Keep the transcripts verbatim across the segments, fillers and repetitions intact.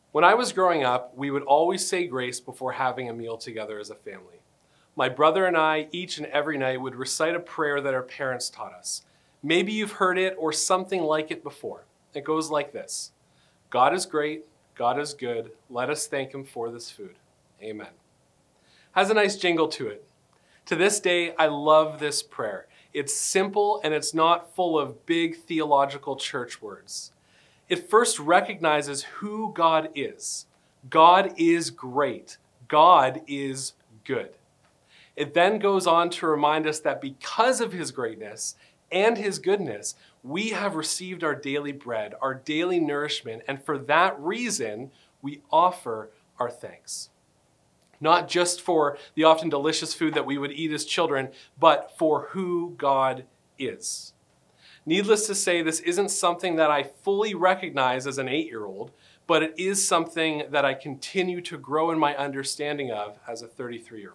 When I was growing up, we would always say grace before having a meal together as a family. My brother and I, each and every night, would recite a prayer that our parents taught us. Maybe you've heard it or something like it before. It goes like this: God is great, God is good, let us thank him for this food. Amen. Has a nice jingle to it. To this day, I love this prayer. It's simple and it's not full of big theological church words. It first recognizes who God is. God is great. God is good. It then goes on to remind us that because of his greatness and his goodness, we have received our daily bread, our daily nourishment, and for that reason, we offer our thanks. Not just for the often delicious food that we would eat as children, but for who God is. Needless to say, this isn't something that I fully recognize as an eight-year-old, but it is something that I continue to grow in my understanding of as a thirty-three-year-old.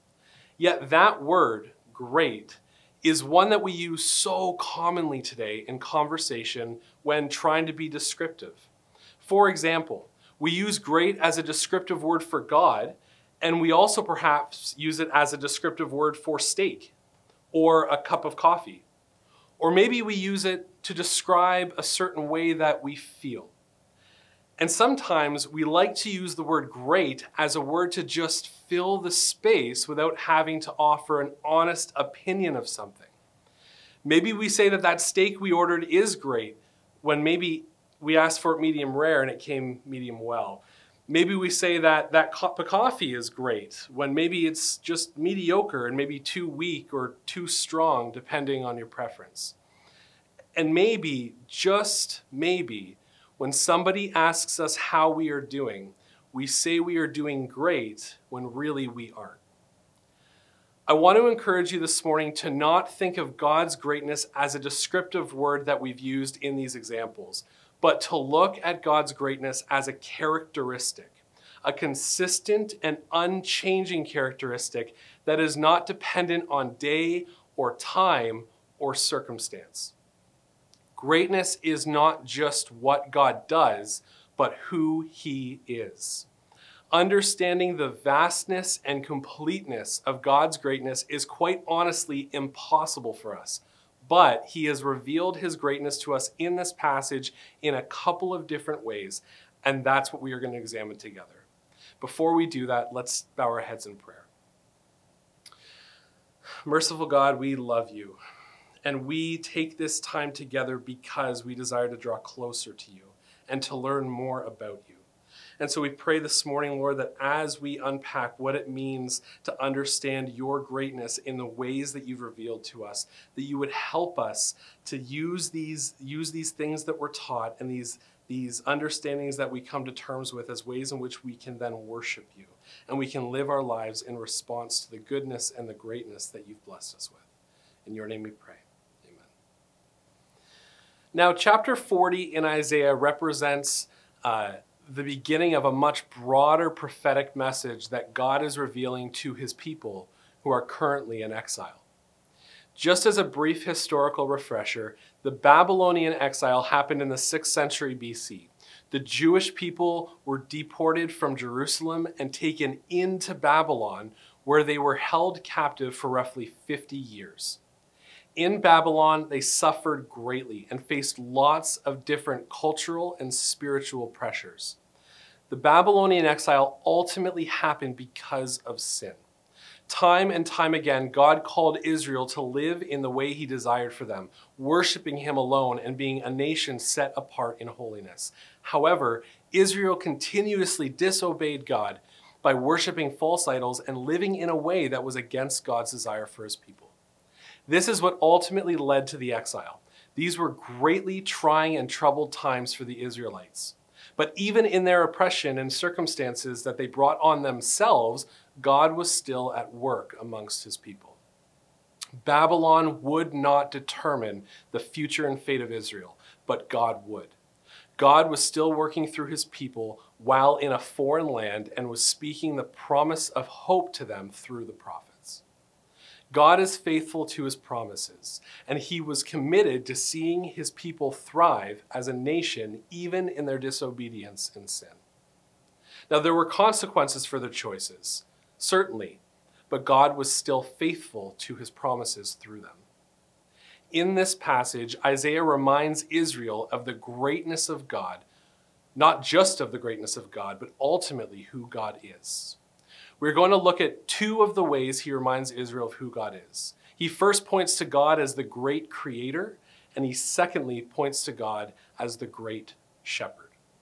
Yet that word, great, is one that we use so commonly today in conversation when trying to be descriptive. For example, we use great as a descriptive word for God, and we also perhaps use it as a descriptive word for steak or a cup of coffee. Or maybe we use it to describe a certain way that we feel. And sometimes we like to use the word great as a word to just fill the space without having to offer an honest opinion of something. Maybe we say that that steak we ordered is great when maybe we asked for it medium rare and it came medium well. Maybe we say that that cup of coffee is great when maybe it's just mediocre and maybe too weak or too strong, depending on your preference. And maybe, just maybe, when somebody asks us how we are doing, we say we are doing great when really we aren't. I want to encourage you this morning to not think of God's greatness as a descriptive word that we've used in these examples, but to look at God's greatness as a characteristic, a consistent and unchanging characteristic that is not dependent on day or time or circumstance. Greatness is not just what God does, but who he is. Understanding the vastness and completeness of God's greatness is quite honestly impossible for us. But he has revealed his greatness to us in this passage in a couple of different ways, and that's what we are going to examine together. Before we do that, let's bow our heads in prayer. Merciful God, we love you, and we take this time together because we desire to draw closer to you and to learn more about you. And so we pray this morning, Lord, that as we unpack what it means to understand your greatness in the ways that you've revealed to us, that you would help us to use these, use these things that we're taught and these, these understandings that we come to terms with as ways in which we can then worship you. And we can live our lives in response to the goodness and the greatness that you've blessed us with. In your name we pray. Amen. Now, chapter forty in Isaiah represents uh, the beginning of a much broader prophetic message that God is revealing to his people who are currently in exile. Just as a brief historical refresher, the Babylonian exile happened in the sixth century B C. The Jewish people were deported from Jerusalem and taken into Babylon, where they were held captive for roughly fifty years. In Babylon, they suffered greatly and faced lots of different cultural and spiritual pressures. The Babylonian exile ultimately happened because of sin. Time and time again, God called Israel to live in the way he desired for them, worshiping him alone and being a nation set apart in holiness. However, Israel continuously disobeyed God by worshiping false idols and living in a way that was against God's desire for his people. This is what ultimately led to the exile. These were greatly trying and troubled times for the Israelites. But even in their oppression and circumstances that they brought on themselves, God was still at work amongst his people. Babylon would not determine the future and fate of Israel, but God would. God was still working through his people while in a foreign land and was speaking the promise of hope to them through the prophets. God is faithful to his promises, and he was committed to seeing his people thrive as a nation, even in their disobedience and sin. Now, there were consequences for their choices, certainly, but God was still faithful to his promises through them. In this passage, Isaiah reminds Israel of the greatness of God, not just of the greatness of God, but ultimately who God is. We're going to look at two of the ways he reminds Israel of who God is. He first points to God as the great creator, and he secondly points to God as the great shepherd.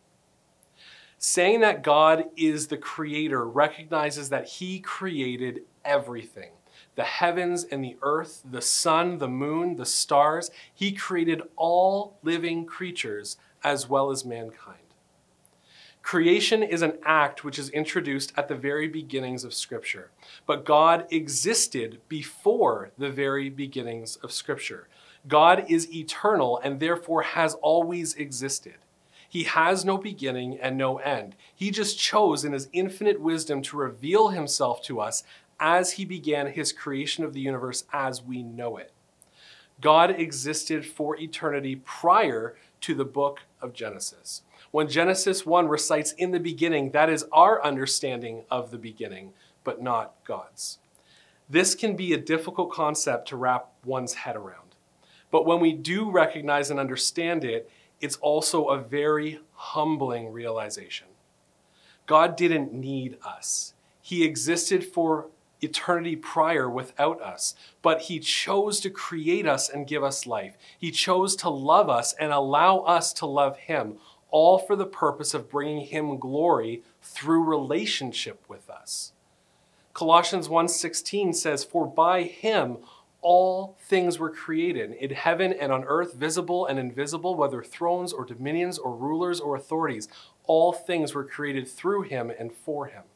Saying that God is the creator recognizes that he created everything. The heavens and the earth, the sun, the moon, the stars. He created all living creatures as well as mankind. Creation is an act which is introduced at the very beginnings of Scripture. But God existed before the very beginnings of Scripture. God is eternal and therefore has always existed. He has no beginning and no end. He just chose in his infinite wisdom to reveal himself to us as he began his creation of the universe as we know it. God existed for eternity prior to the book of Genesis. When Genesis one recites in the beginning, that is our understanding of the beginning, but not God's. This can be a difficult concept to wrap one's head around. But when we do recognize and understand it, it's also a very humbling realization. God didn't need us. He existed for eternity prior without us, but he chose to create us and give us life. He chose to love us and allow us to love him, all for the purpose of bringing him glory through relationship with us. Colossians one sixteen says, "For by him all things were created, in heaven and on earth, visible and invisible, whether thrones or dominions or rulers or authorities. All things were created through him and for him."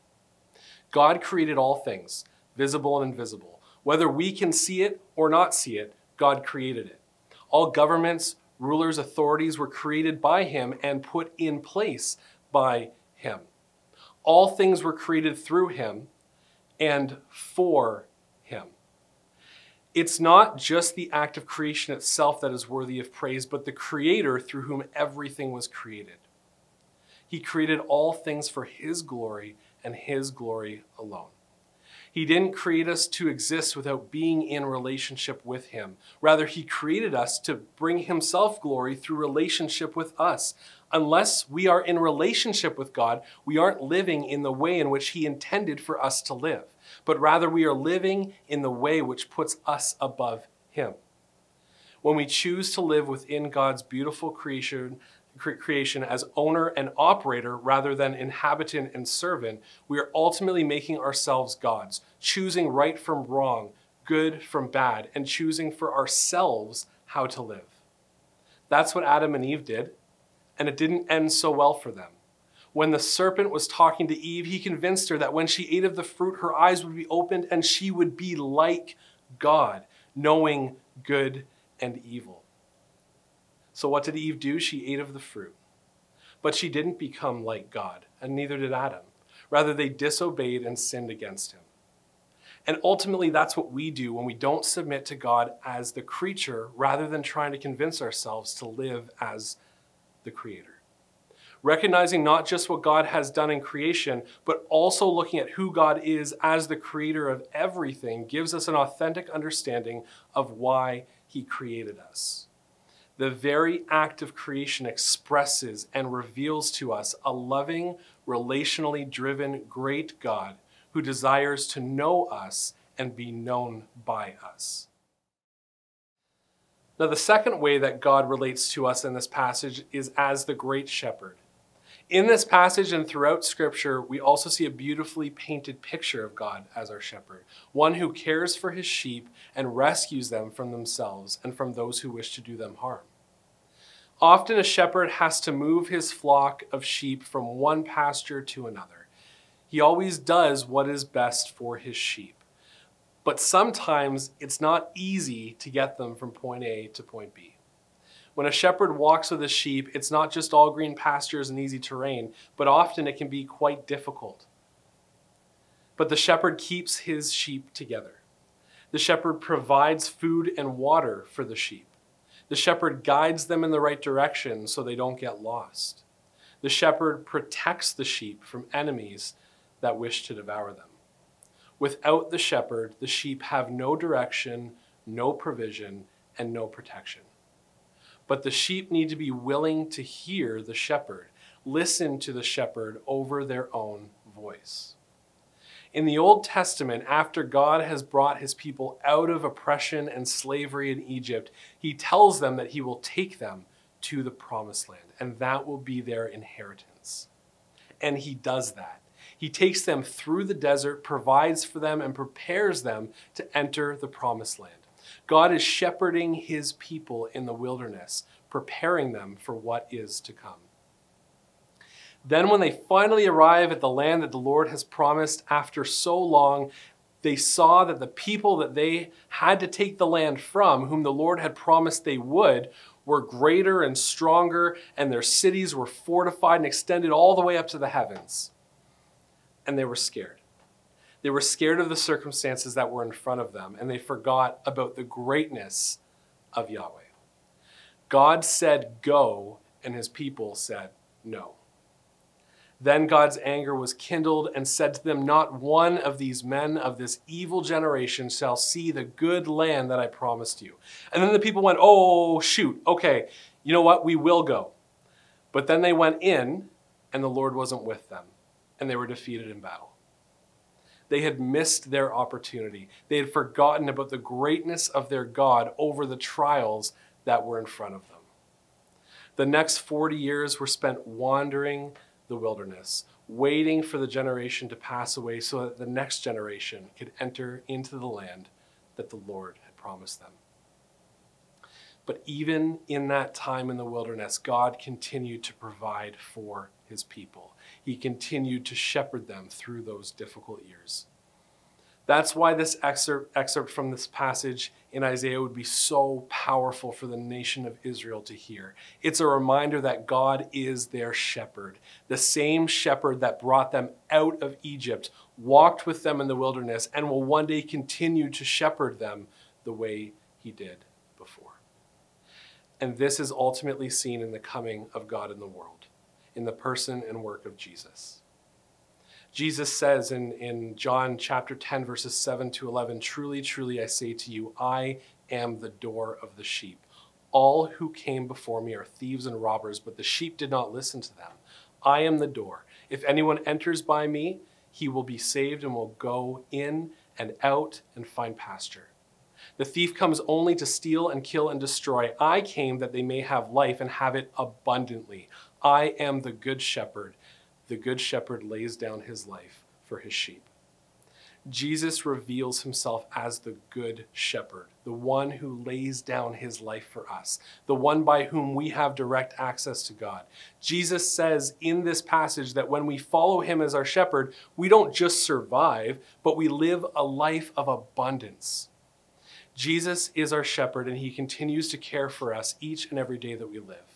God created all things, visible and invisible. Whether we can see it or not see it, God created it. All governments, rulers, authorities were created by him and put in place by him. All things were created through him and for him. It's not just the act of creation itself that is worthy of praise, but the creator through whom everything was created. He created all things for his glory and his glory alone. He didn't create us to exist without being in relationship with him. Rather, he created us to bring himself glory through relationship with us. Unless we are in relationship with God, we aren't living in the way in which he intended for us to live, but rather we are living in the way which puts us above him. When we choose to live within God's beautiful creation, creation as owner and operator rather than inhabitant and servant, we are ultimately making ourselves gods, choosing right from wrong, good from bad, and choosing for ourselves how to live. That's what Adam and Eve did, and it didn't end so well for them. When the serpent was talking to Eve, he convinced her that when she ate of the fruit, her eyes would be opened and she would be like God, knowing good and evil. So what did Eve do? She ate of the fruit. But she didn't become like God, and neither did Adam. Rather, they disobeyed and sinned against him. And ultimately, that's what we do when we don't submit to God as the creature, rather than trying to convince ourselves to live as the creator. Recognizing not just what God has done in creation, but also looking at who God is as the creator of everything gives us an authentic understanding of why he created us. The very act of creation expresses and reveals to us a loving, relationally driven, great God who desires to know us and be known by us. Now, the second way that God relates to us in this passage is as the great shepherd. In this passage and throughout Scripture, we also see a beautifully painted picture of God as our shepherd, one who cares for his sheep and rescues them from themselves and from those who wish to do them harm. Often a shepherd has to move his flock of sheep from one pasture to another. He always does what is best for his sheep. But sometimes it's not easy to get them from point A to point B. When a shepherd walks with his sheep, it's not just all green pastures and easy terrain, but often it can be quite difficult. But the shepherd keeps his sheep together. The shepherd provides food and water for the sheep. The shepherd guides them in the right direction so they don't get lost. The shepherd protects the sheep from enemies that wish to devour them. Without the shepherd, the sheep have no direction, no provision, and no protection. But the sheep need to be willing to hear the shepherd, listen to the shepherd over their own voice. In the Old Testament, after God has brought his people out of oppression and slavery in Egypt, he tells them that he will take them to the promised land, and that will be their inheritance. And he does that. He takes them through the desert, provides for them, and prepares them to enter the promised land. God is shepherding his people in the wilderness, preparing them for what is to come. Then when they finally arrive at the land that the Lord has promised after so long, they saw that the people that they had to take the land from, whom the Lord had promised they would, were greater and stronger, and their cities were fortified and extended all the way up to the heavens. And they were scared. They were scared of the circumstances that were in front of them, and they forgot about the greatness of Yahweh. God said, "Go," and his people said, "No." Then God's anger was kindled and said to them, "Not one of these men of this evil generation shall see the good land that I promised you." And then the people went, "Oh, shoot, okay, you know what, we will go." But then they went in, and the Lord wasn't with them, and they were defeated in battle. They had missed their opportunity. They had forgotten about the greatness of their God over the trials that were in front of them. The next forty years were spent wandering the wilderness, waiting for the generation to pass away so that the next generation could enter into the land that the Lord had promised them. But even in that time in the wilderness, God continued to provide for his people. He continued to shepherd them through those difficult years. That's why this excerpt, excerpt from this passage in Isaiah would be so powerful for the nation of Israel to hear. It's a reminder that God is their shepherd, the same shepherd that brought them out of Egypt, walked with them in the wilderness, and will one day continue to shepherd them the way he did before. And this is ultimately seen in the coming of God in the world, in the person and work of Jesus. Jesus says in, in John chapter ten, verses seven to eleven, "Truly, truly, I say to you, I am the door of the sheep. All who came before me are thieves and robbers, but the sheep did not listen to them. I am the door. If anyone enters by me, he will be saved and will go in and out and find pasture. The thief comes only to steal and kill and destroy. I came that they may have life and have it abundantly. I am the good shepherd. The good shepherd lays down his life for his sheep." Jesus reveals himself as the good shepherd, the one who lays down his life for us, the one by whom we have direct access to God. Jesus says in this passage that when we follow him as our shepherd, we don't just survive, but we live a life of abundance. Jesus is our shepherd, and he continues to care for us each and every day that we live.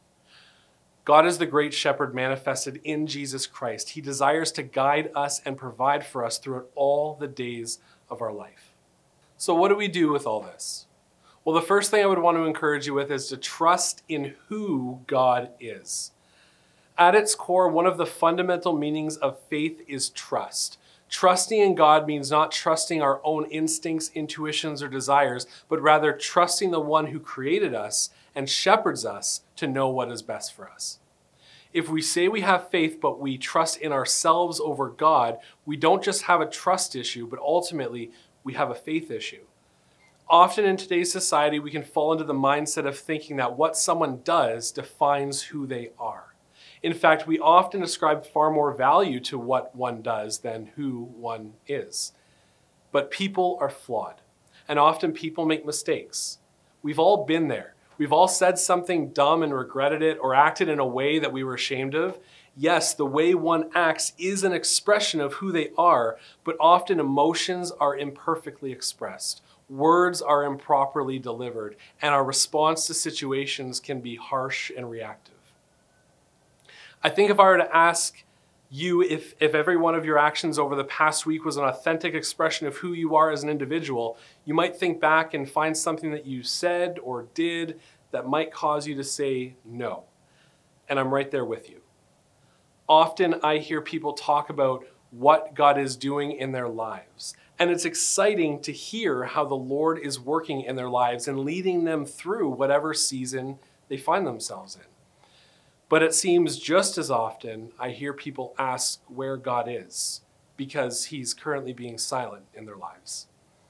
God is the great shepherd manifested in Jesus Christ. He desires to guide us and provide for us throughout all the days of our life. So what do we do with all this? Well, the first thing I would want to encourage you with is to trust in who God is. At its core, one of the fundamental meanings of faith is trust. Trusting in God means not trusting our own instincts, intuitions, or desires, but rather trusting the one who created us and shepherds us to know what is best for us. If we say we have faith, but we trust in ourselves over God, we don't just have a trust issue, but ultimately we have a faith issue. Often in today's society, we can fall into the mindset of thinking that what someone does defines who they are. In fact, we often ascribe far more value to what one does than who one is. But people are flawed, and often people make mistakes. We've all been there. We've all said something dumb and regretted it, or acted in a way that we were ashamed of. Yes, the way one acts is an expression of who they are, but often emotions are imperfectly expressed. Words are improperly delivered, and our response to situations can be harsh and reactive. I think if I were to ask you if, if every one of your actions over the past week was an authentic expression of who you are as an individual, you might think back and find something that you said or did that might cause you to say no. And I'm right there with you. Often I hear people talk about what God is doing in their lives. And it's exciting to hear how the Lord is working in their lives and leading them through whatever season they find themselves in. But it seems just as often I hear people ask where God is because he's currently being silent in their lives.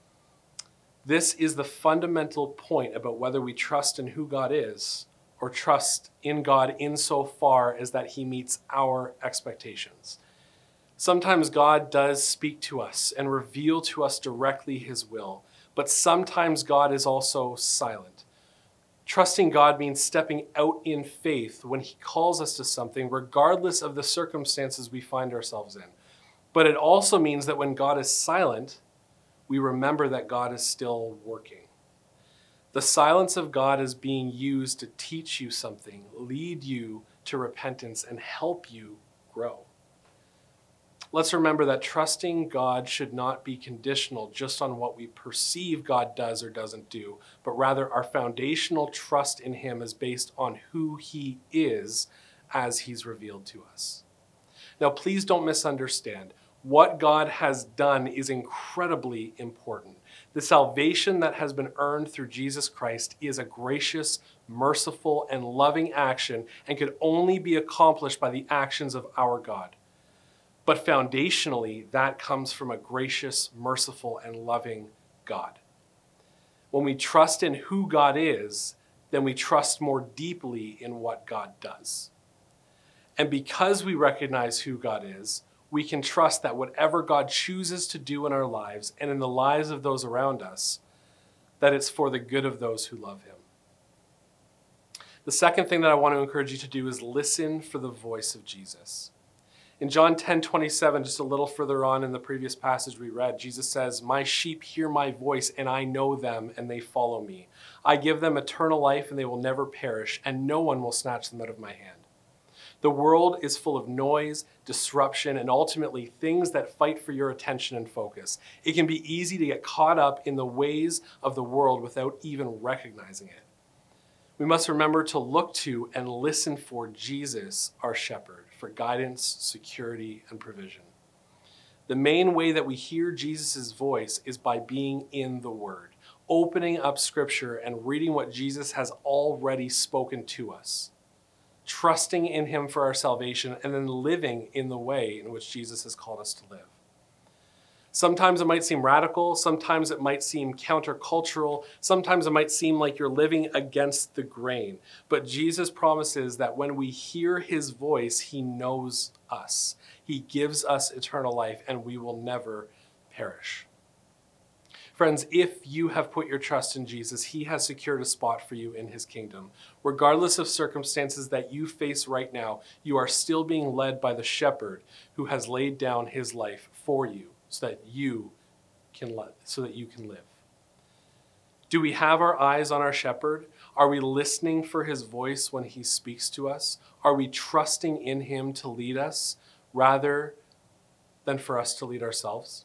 This is the fundamental point about whether we trust in who God is or trust in God insofar as that he meets our expectations. Sometimes God does speak to us and reveal to us directly his will, but sometimes God is also silent. Trusting God means stepping out in faith when he calls us to something, regardless of the circumstances we find ourselves in. But it also means that when God is silent, we remember that God is still working. The silence of God is being used to teach you something, lead you to repentance, and help you grow. Let's remember that trusting God should not be conditional just on what we perceive God does or doesn't do, but rather our foundational trust in him is based on who he is as he's revealed to us. Now, please don't misunderstand. What God has done is incredibly important. The salvation that has been earned through Jesus Christ is a gracious, merciful, and loving action and could only be accomplished by the actions of our God. But foundationally, that comes from a gracious, merciful, and loving God. When we trust in who God is, then we trust more deeply in what God does. And because we recognize who God is, we can trust that whatever God chooses to do in our lives and in the lives of those around us, that it's for the good of those who love him. The second thing that I want to encourage you to do is listen for the voice of Jesus. In John ten twenty-seven, just a little further on in the previous passage we read, Jesus says, "My sheep hear my voice, and I know them, and they follow me. I give them eternal life, and they will never perish, and no one will snatch them out of my hand." The world is full of noise, disruption, and ultimately things that fight for your attention and focus. It can be easy to get caught up in the ways of the world without even recognizing it. We must remember to look to and listen for Jesus, our shepherd, for guidance, security, and provision. The main way that we hear Jesus' voice is by being in the Word, opening up Scripture and reading what Jesus has already spoken to us, trusting in him for our salvation, and then living in the way in which Jesus has called us to live. Sometimes it might seem radical, sometimes it might seem countercultural, sometimes it might seem like you're living against the grain. But Jesus promises that when we hear his voice, he knows us. He gives us eternal life, and we will never perish. Friends, if you have put your trust in Jesus, he has secured a spot for you in his kingdom. Regardless of circumstances that you face right now, you are still being led by the shepherd who has laid down his life for you so that you can live, so that you can live. Do we have our eyes on our shepherd? Are we listening for his voice when he speaks to us? Are we trusting in him to lead us rather than for us to lead ourselves?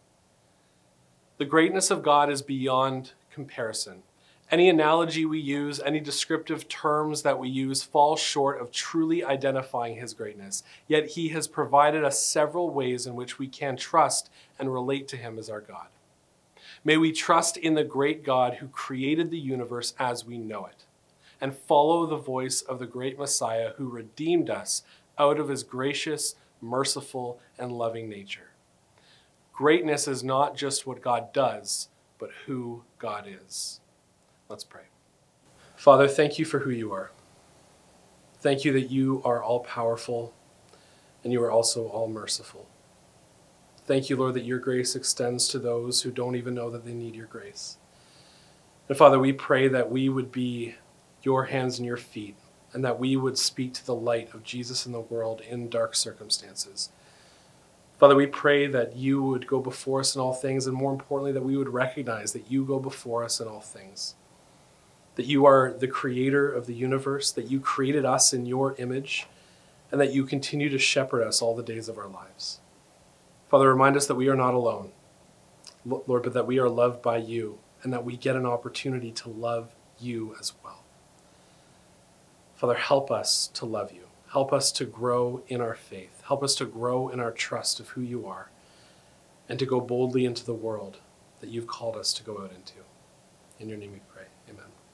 The greatness of God is beyond comparison. Any analogy we use, any descriptive terms that we use fall short of truly identifying his greatness. Yet he has provided us several ways in which we can trust and relate to him as our God. May we trust in the great God who created the universe as we know it, and follow the voice of the great Messiah who redeemed us out of his gracious, merciful, and loving nature. Greatness is not just what God does, but who God is. Let's pray. Father, thank you for who you are. Thank you that you are all-powerful and you are also all-merciful. Thank you, Lord, that your grace extends to those who don't even know that they need your grace. And Father, we pray that we would be your hands and your feet, and that we would speak to the light of Jesus in the world in dark circumstances. Father, we pray that you would go before us in all things, and more importantly, that we would recognize that you go before us in all things. That you are the creator of the universe, that you created us in your image, and that you continue to shepherd us all the days of our lives. Father, remind us that we are not alone, Lord, but that we are loved by you, and that we get an opportunity to love you as well. Father, help us to love you. Help us to grow in our faith. Help us to grow in our trust of who you are and to go boldly into the world that you've called us to go out into. In your name we pray. Amen.